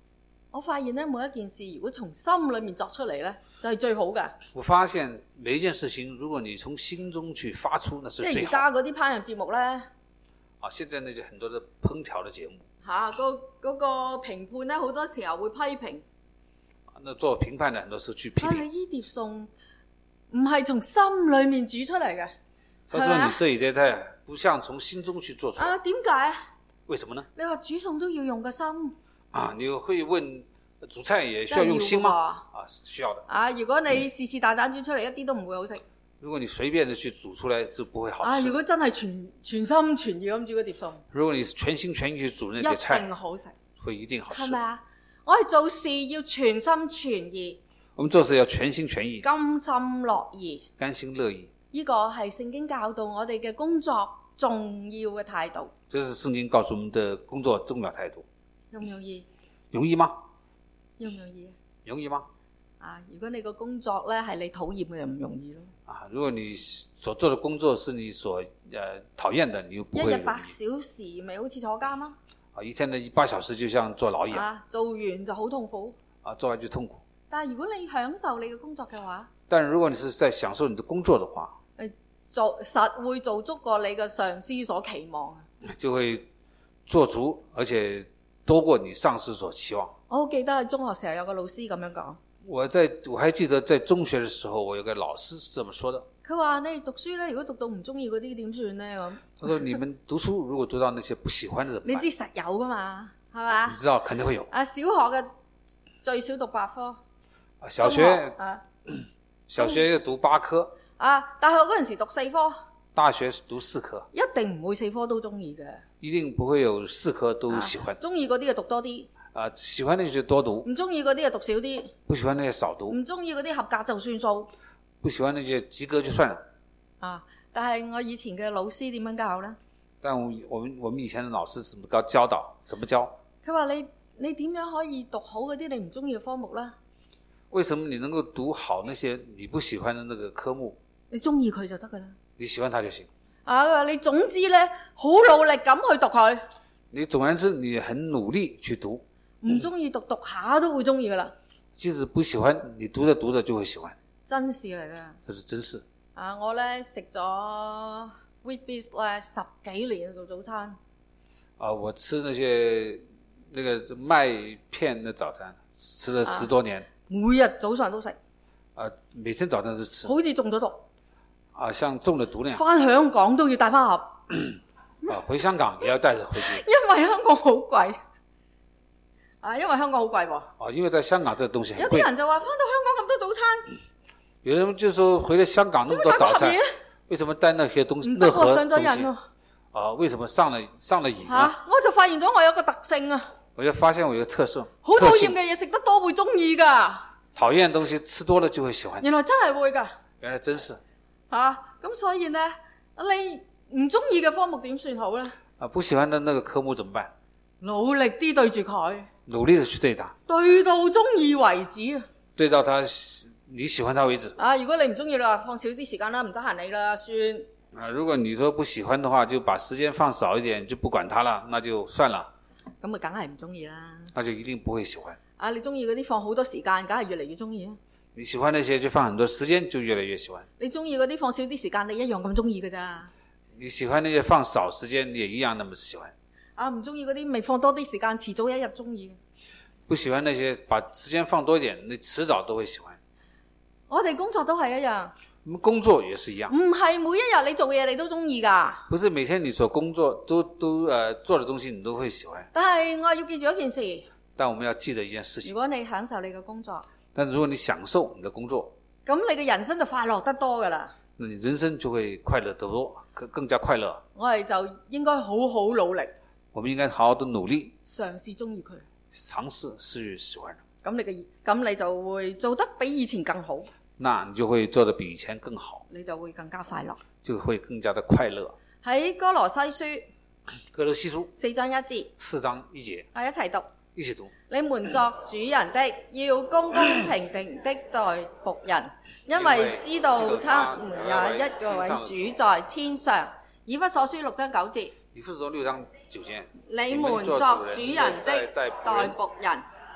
我發現咧，每一件事如果從心裏面作出嚟咧，就係最好嘅。 我發現每一件事情，如果你從心中去發出，那是最好。 即係而家嗰啲烹飪節目咧， 啊，現在那些很多的烹調的節目， 嚇、啊，嗰個嗰個評判咧，好多時候會批評。 那做評判的很多時候去批評。 啊，你依碟餸唔係從心裏面煮出嚟嘅。 他說你這一碟菜不像從心中去做出來。 啊，點解？ 為什麼呢？ 你話煮餸都要用個心。 啊，你會問煮菜也需要用心嗎？啊，需要的。 啊，如果你是是但但煮出嚟，一啲都唔會好食。 如果你隨便的去煮出來，就不會好吃。 啊，如果真係全全心全意咁煮嗰碟餸， 如果你全心全意去煮那碟菜， 一定好食， 會一定好吃。 係咪啊？我哋做事要全心全意。 我們做事要全心全意， 甘心樂意， 甘心樂意。 呢個係聖經教導我哋嘅工作重要嘅態度。 這是聖經告訴我們的工作重要態度。 容唔容易？ 容易嗎？ 容唔容易？ 容易嗎？ 啊，如果你個工作咧係你討厭嘅，就唔容易咯。 啊，如果你所做的工作是你所誒、呃、討厭的，你又不會。 一日八小時咪好似坐監咯。 啊，一天的八小時就像坐牢一樣。 啊，做完就好痛苦。 啊，做完就痛苦。 但係如果你享受你嘅工作嘅話， 但如果你是在享受你的工作的話， 誒做實會做足過你嘅上司所期望啊。 就會做足，而且多過你上司所期望。 我好記得喺中學時候有個老師咁樣講。 我在我還記得在中學的時候，我有個老師是這麼說的。 佢話你讀書咧，如果讀到唔中意嗰啲點算咧咁？ 他說你們讀書如果讀到那些不喜歡的怎麼辦？ 你知實有噶嘛，係嘛？ 你知道肯定會有。 啊，小學嘅最少讀八科。 啊，小學啊， 小學要讀八科。 啊，大學嗰陣時讀四科。 大學讀四科。 一定唔會四科都中意嘅。 一定不會有四科都喜歡。 中意嗰啲就讀多啲。 啊，喜歡那些就多讀。 唔中意嗰啲就讀少啲。 不喜歡那些少讀。 唔中意嗰啲合格就算數。 不喜歡那些及格就算了。 啊，但係我以前嘅老師點樣教呢？ 但我我們我們以前的老師怎麼教教導？怎麼教？ 佢話你你點樣可以讀好嗰啲你唔中意嘅科目呢？ 為什麼你能夠讀好那些你不喜歡的那個科目？ 你中意佢就得噶啦。 你喜歡它就行。 啊，你總之呢，好努力咁去讀佢。 你總而言之，你很努力去讀。 唔中意讀讀下都會中意噶啦。 即使不喜歡，你讀着讀着就會喜歡。 真事嚟嘅。 這是真事。 啊，我咧食咗 Weetabix 咧十幾年做早餐。 啊，我吃那些那個麥片的早餐，吃了十多年。啊， 每日早上都食。 啊，每天早上都吃。 好似中咗毒。 啊，像中了毒那樣。 返香港都要帶返盒。 啊，回香港也要帶着回去。 因為香港好貴。啊，因為香港好貴喎。 啊，因為在香港這東西很貴。 有啲人就話返到香港咁多早餐。 有人就說回了香港那麼多早餐，為什麼帶那些東西？ 那盒東西啊，為什麼上了上了癮呢？ 啊，我就發現咗我有個特性啊。 我就發現我有個特色。 好討厭嘅嘢食得多會中意噶。 討厭的東西吃多了就會喜歡。 原來真係會噶。 原來真是。 啊，咁所以呢，你唔中意嘅科目點算好呢？ 啊，不喜歡的那個科目怎麼辦？ 努力啲對住佢。 努力的去對他。 對到中意為止啊。 對到他。你喜歡他為止啊！如果你唔中意啦，放少啲時間啦，唔得閒你啦，算。 啊，如果你說不喜歡的話，就把時間放少一點，就不管他了，那就算了。 咁咪梗係唔中意啦。 那就一定不會喜歡。 啊，你中意嗰啲放好多時間，梗係越嚟越中意啊。 你喜歡那些就放很多時間，就越來越喜歡。 你中意嗰啲放少啲時間，你一樣咁中意㗎咋。 你喜歡那些放少時間，你也一樣那麼喜歡。 啊，唔中意嗰啲咪放多啲時間，遲早一日中意。 不喜歡那些把時間放多一點，你遲早都會喜歡。 我哋工作都係一樣， 我們工作也是一樣， 唔係每一日你做嘅嘢你都中意噶。 不是每天你所工作都都呃做的東西你都會喜歡。 但係我要記住一件事， 但我們要記得一件事情。 如果你享受你嘅工作， 但是如果你享受你的工作， 咁你嘅人生就快樂得多噶啦。 那你人生就會快樂得多，更更加快樂。 我哋就應該好好努力， 我們應該好好的努力， 嘗試中意佢， 嘗試是喜歡。 咁你嘅咁你就會做得比以前更好。 那你就會做得比以前更好， 你就會更加快樂， 就會更加的快樂。 喺歌羅西書， 歌羅西書四章一節， 四章一節， 我一齊讀， 一起讀。 你們作主人的，要公公平平的待僕人，因為知道他們有一位主在天上。以弗所書六章九節， 以弗所六章九節， 你們作主人的待僕人，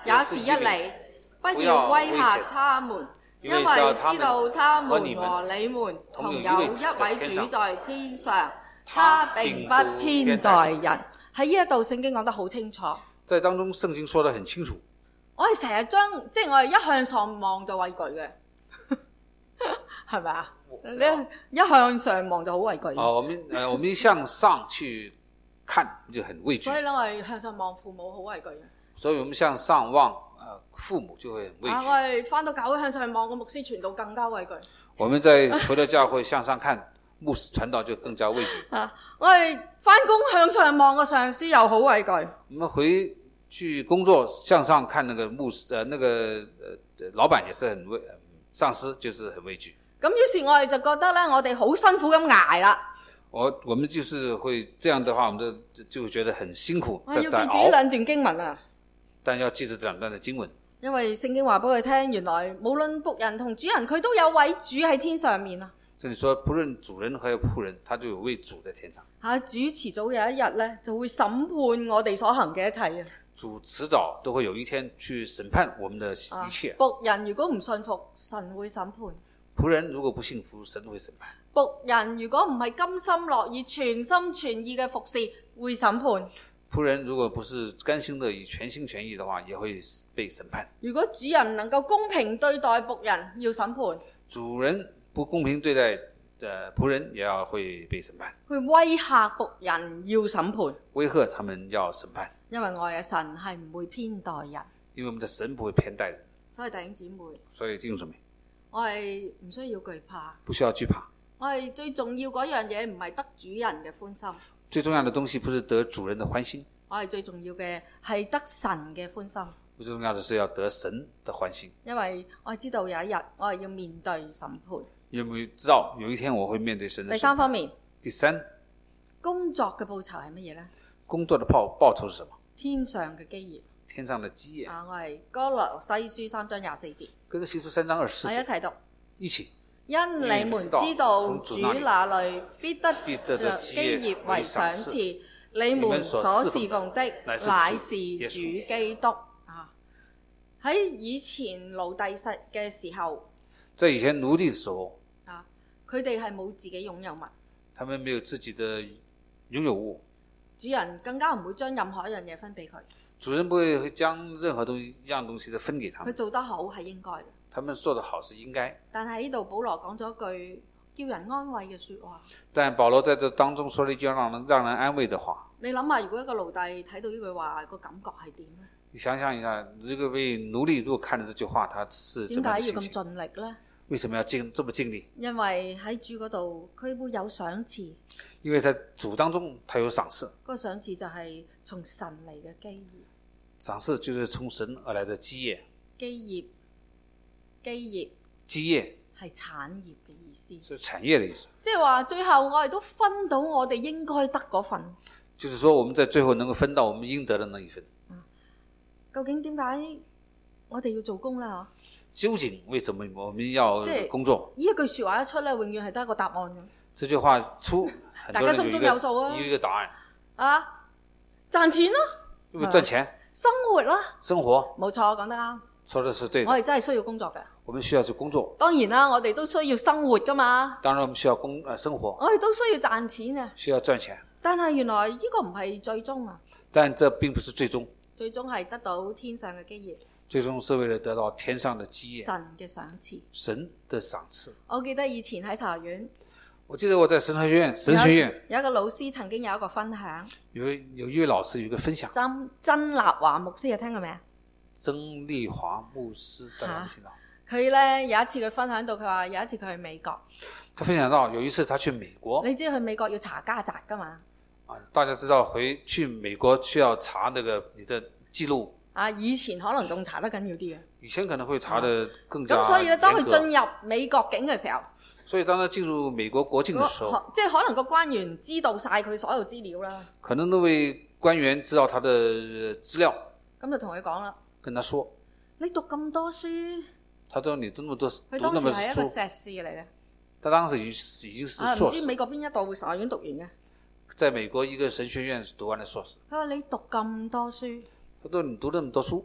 也是一理，不要威嚇他們，因為知道他們和你們同有一位主在天上，他並不偏待人。喺呢一度聖經講得好清楚。 在當中聖經說得很清楚。 我哋成日將即係我哋一向上望就畏懼嘅，係咪啊？你一向上望就好畏懼。 哦，我們呃，我們一向上去看就很畏懼。 所以咧，我哋向上望父母好畏懼嘅。所以我們向上望，呃，父母就會很畏懼。 啊，我哋翻到教會向上望個牧師傳道更加畏懼。 我們在回到教會向上看牧師傳道就更加畏懼。 啊，我哋翻工向上望個上司又好畏懼。 我們回去工作向上看那個牧師，呃，那個呃老闆也是很畏，上司就是很畏懼。 咁於是我哋就覺得咧，我哋好辛苦咁捱啦。 我我們就是會這樣的話，我們就就會覺得很辛苦。 我要記住呢兩段經文啊。 但要記住這兩段的經文。 因為聖經話俾佢聽，原來無論僕人同主人，佢都有位主喺天上面啊。 這裡說不論主人還有僕人，他就有位主在天上。 啊，主遲早有一日咧，就會審判我哋所行嘅一切啊。 主遲早都會有一天去審判我們的一切。 啊，僕人如果唔信服，神會審判。 僕人如果不信服，神會審判。 僕人如果唔係甘心樂意、全心全意嘅服侍，會審判。 僕人如果不是甘心樂意、全心全意的話，也會被審判。 如果主人能夠公平對待僕人，要審判。 主人不公平對待的僕人，也要會被審判。 去威嚇僕人，要審判。 威嚇他們要審判。 因為我哋嘅神係唔會偏待人。 因為我們的神不會偏待人。 所以弟兄姊妹， 所以弟兄姊妹， 我係唔需要懼怕。 不需要懼怕。 我係最重要嗰樣嘢，唔係得主人嘅歡心。 最重要的東西不是得主人的歡心。 我係最重要嘅係得神嘅歡心。 最重要的是要得神的歡心。 因為我係知道有一日我係要面對審判。 因為知道有一天我會面對神的審判。 第三方面。 第三， 工作嘅報酬係乜嘢呢？ 工作的報報酬是什麼？ 天上嘅基業。 天上的基業。 啊，我係哥羅西書三章廿四節。 哥羅西書三章二十四節。 我一齊讀。 一起。 因你們知道主那裏必得着基業為賞賜，你們所侍奉的乃是主基督。啊，喺以前奴隸世嘅時候， 在以前奴隸嘅時候， 啊，佢哋係冇自己擁有物， 他們沒有自己的擁有物， 主人更加唔會將任何一樣嘢分俾佢， 主人不會將任何東西一樣東西都分給他們， 佢做得好係應該嘅。 他們做得好是應該。 但係呢度保羅講咗句叫人安慰嘅說話。 但保羅在這當中說了一句讓人讓人安慰的話。 你諗下，如果一個奴隸睇到呢句話，個感覺係點呢？ 你想想一下，這個位奴隸如果看了這句話，他是怎麼樣的心情？ 點解要咁盡力呢？ 為什麼要盡這麼盡力？ 因為喺主嗰度，佢會有賞賜。 因為在主當中，他有賞賜。 嗰個賞賜就係從神嚟嘅基業。 賞賜就是從神而來的基業。 基業，基業。 基業係產業嘅意思。 是產業的意思。 即係話最後我哋都分到我哋應該得嗰份。 就是說我們在最後能夠分到我們應得的那一份。 嗯、究竟點解我哋要做工呢？ 究竟為什麼我們要工作？ 呢一句說話一出咧，永遠係得一個答案嘅。 這句話出， 大家心中有數啊！ 一個答案啊，賺錢咯， 因為賺錢， 生活啦， 生活， 冇錯，講得啱。 說的是對的。 我哋真係需要工作嘅。我們需要去工作。 當然啦，我哋都需要生活噶嘛。 當然，我們需要工誒生活。 我哋都需要賺錢啊。 需要賺錢。 但係原來呢個唔係最終啊。 但這並不是最終。 最終係得到天上嘅基業。 最終是為了得到天上的基業。 神嘅賞賜。 神的賞賜。 我記得以前喺茶園。 我記得我在神學院，神學院有，有一個老師曾經有一個分享。 有有一位老師有一個分享。 曾曾立華牧師有聽過未啊？ 曾立華牧師，大家有冇聽到？ 佢咧有一次佢分享到，佢話有一次佢去美國。 他分享到有一次他去美國。 你知道去美國要查家宅噶嘛？ 啊，大家知道回去美國需要查那個你的記錄。啊， 以前可能仲查得緊要啲嘅。 以前可能會查得更加嚴格。 咁所以咧，當佢進入美國境嘅時候。 所以當他進入美國國境的時候， 即係可能個官員知道晒佢所有資料啦。 可能那位官員知道他的資料， 咁就同佢講啦。 跟他說： 你讀咁多書。 他說：你讀那麼多， 佢當時係一個碩士嚟嘅。 他當時已已經是碩士。 唔知美國邊一度神學院讀完嘅？ 在美國一個神學院讀完的碩士。 佢話：你讀咁多書。 佢話：你讀那麼多書。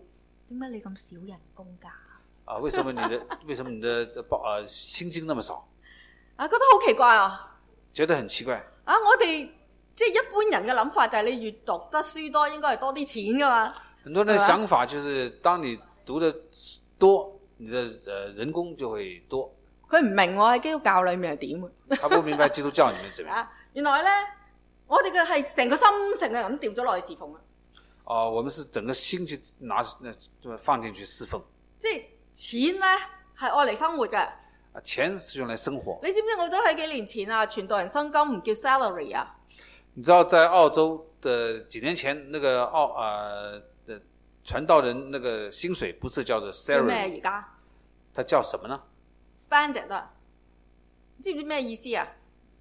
點解你咁少人工㗎？ 啊，為什麼你的為什麼你的報呃薪金那麼少？ 啊，覺得好奇怪啊！ 覺得很奇怪。 啊，我哋即係一般人嘅諗法就係你越讀得書多，應該係多啲錢㗎嘛。 很多人的想法就是，當你讀得多，你的呃人工就會多。 佢唔明我喺基督教裏面係點啊？ 他不明白基督教裏面怎麼樣。 啊，原來咧，我哋嘅係成個心成嘅咁掉咗落去侍奉啊！ 哦、呃，我們是整個心去拿，就放進去侍奉。 即係錢咧係愛嚟生活嘅。 啊，錢是用來生活。 你知唔知我都喺幾年前啊，傳道人薪金唔叫 salary 啊？ 你知道在澳洲的幾年前，那個澳呃的傳道人那個薪水不是叫做 salary， 叫咩而家？ 它叫什麼呢 ？Spended 啊，知唔知咩意思啊？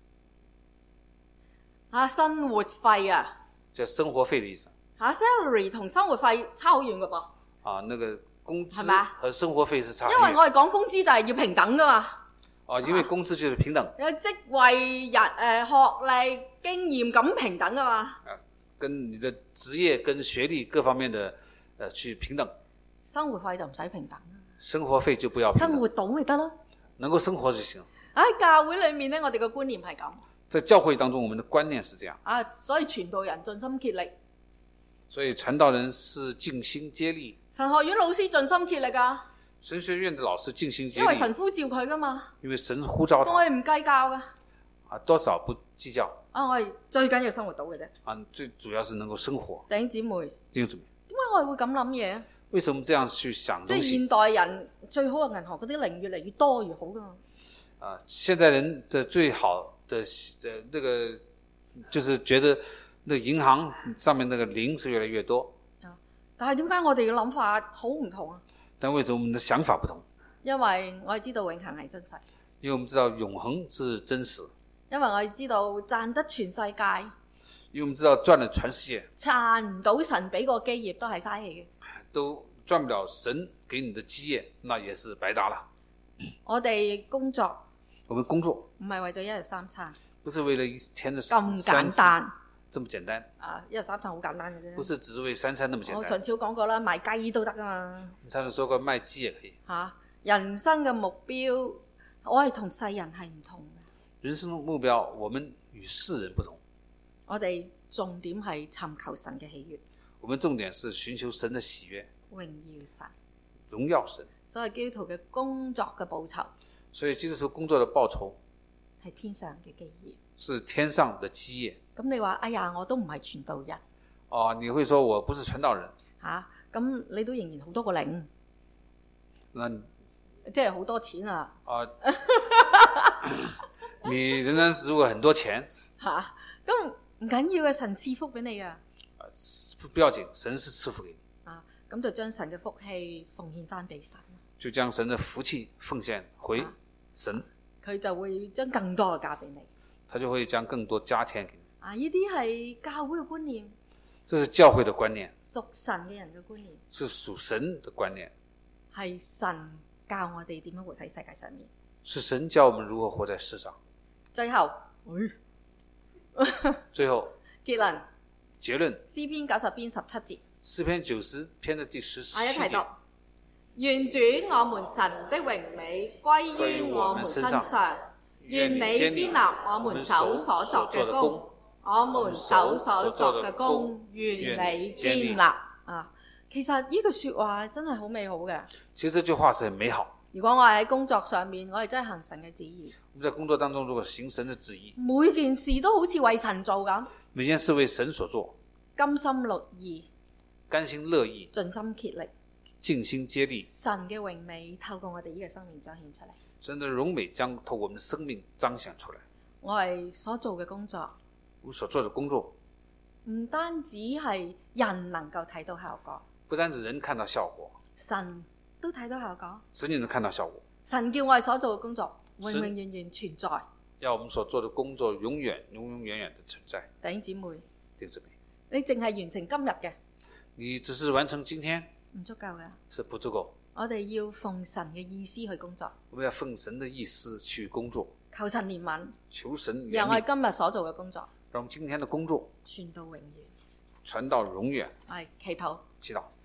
啊，生活費啊， 叫生活費的意思。 嚇 salary 同生活費差好遠㗎噃。 啊，那個工資係咪和生活費是差很遠。 因為我哋講工資就係要平等㗎嘛。 啊，因為工資就是平等。 有職位、人誒學歷、經驗咁平等㗎嘛。 啊，跟你的職業、跟學歷各方面的，呃，去平等。 生活費就唔使平等。 生活費就不要平等。 生活到咪得咯。 能夠生活就行。 喺教會裏面咧，我哋嘅觀念係咁。 在教會當中，我們的觀念是這樣。 啊，所以傳道人盡心竭力。 所以傳道人是盡心竭力。 神學院老師盡心竭力啊。 神學院的老師盡心竭力。 因為神呼召佢噶嘛。 因為神呼召他。 我哋唔計較噶。 啊，多少不計較。 啊，我哋最緊要生活到嘅啫。 啊，最主要是能夠生活。 弟兄姊妹。 弟兄姊妹。 點解我哋會咁諗嘢？ 為什麼這樣去想東西？ 即係現代人最好嘅銀行嗰啲零越嚟越多越好噶嘛。 啊，現代人的最好的的那個，就是覺得那銀行上面那個零是越來越多。 啊，但係點解我哋嘅諗法好唔同啊？ 但為什麼我們的想法不同？ 因為我哋知道永恆係真實。 因為我們知道永恆是真實。 因為我哋知道賺得全世界。 因為我們知道賺了全世界。 賺唔到神俾個基業都係嘥氣嘅。 都賺不了神給你的基業，那也是白搭了。 我哋工作。 我們工作。 唔係為咗一日三餐。 不是為了一天的三咁簡單。 這麼簡單。 啊，一日三餐好簡單嘅啫。 不是只是為三餐那麼簡單。 我上次講過啦，賣雞都得噶嘛。 你上次說過賣雞也可以。 嚇、啊，人生嘅目標，我係同世人係唔同嘅。 人生目標，我們與世人不同。 我哋重點係尋求神嘅喜悅。 我們重點是尋求神的喜悅。 榮耀神。 榮耀神。 所以基督徒嘅工作嘅報酬。 所以基督徒工作的報酬係天上嘅基業。 是天上的基業。 咁你話，哎呀，我都唔係傳道人。 哦，你會說我不是傳道人。 嚇，咁你都仍然好多個零。 那即係好多錢啊！ 啊，你仍然如果很多錢嚇，咁唔緊要嘅，神賜福俾你啊！ 不要緊，神是賜福給你啊，咁就將神嘅福氣奉獻翻俾神， 就將神嘅福氣奉獻回神， 佢、啊、就會將更多嘅加俾你， 他就會將更多加添給你。 啊，呢啲係教會嘅觀念， 這是教會嘅觀念， 屬神嘅人嘅觀念， 是屬神嘅觀念， 係神教我哋點樣活喺世界上面， 是神教我們如何活在世上。 最後，哎、 最後結論， 結論， 詩篇九十篇十七節， 詩篇九十篇的第十七節， 我一齊讀，願主我們神的榮美歸於我們身上，願你堅立我們手所作嘅工，我們手所作嘅工，願你堅立。啊，其實呢句說話真係好美好嘅。 其實這句話是很美好。 如果我係喺工作上面，我係真係行神嘅旨意。 我們在工作當中，如果行神的旨意， 每件事都好似為神做咁。 每件事為神所做， 甘心樂意， 甘心樂意， 盡心竭力， 盡心竭力。 神嘅榮美透過我哋呢個生命彰顯出嚟。 神的榮美將透過我們的生命彰顯出來。 我係所做嘅工作， 我所做的工作， 唔單止係人能夠睇到效果， 不單止人看到效果， 神都睇到效果。 神也能看到效果。 神叫我哋所做嘅工作永永遠遠存在， 要我們所做的工作永遠永永遠遠的存在。 弟兄姊妹， 弟兄姊妹， 你淨係完成今日嘅， 你只是完成今天唔足夠嘅， 是不足夠。 我哋要奉神嘅意思去工作， 我們要奉神的意思去工作， 求神憐憫， 求神憐憫， 讓我哋今日所做嘅工作， 讓我們今天的工作傳到永遠， 傳到永遠。 係祈禱， 祈禱。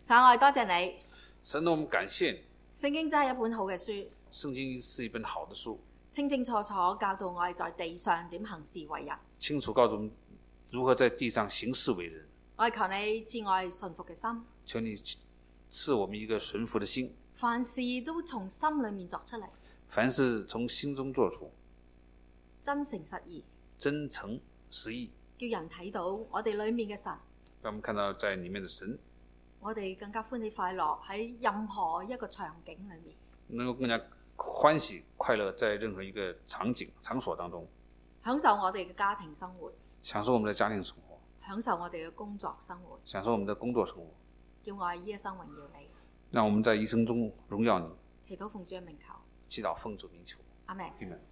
神，我哋多謝你。 神，我們感謝你。 聖經真係一本好嘅書， 聖經是一本好的書， 清清楚楚教導我哋在地上點行事為人。 清楚告訴我們如何在地上行事為人。 我哋求你賜我哋順服嘅心， 求你賜我們一個順服的心， 凡事都從心裏面作出嚟， 凡事從心中做出， 真誠實意， 真誠實意， 叫人睇到我哋裏面嘅神。 讓我們看到在裏面的神， 我哋更加歡喜快樂喺任何一個場景裏面， 能夠更加歡喜快樂在任何一個場景場所當中， 享受我哋嘅家庭生活， 享受我們的家庭生活， 享受我哋嘅工作生活， 享受我們的工作生活， 叫我哋呢一生榮耀你。 讓我們在一生中榮耀你。 祈禱奉主嘅名求， 祈禱奉主名求， 阿們。 阿們。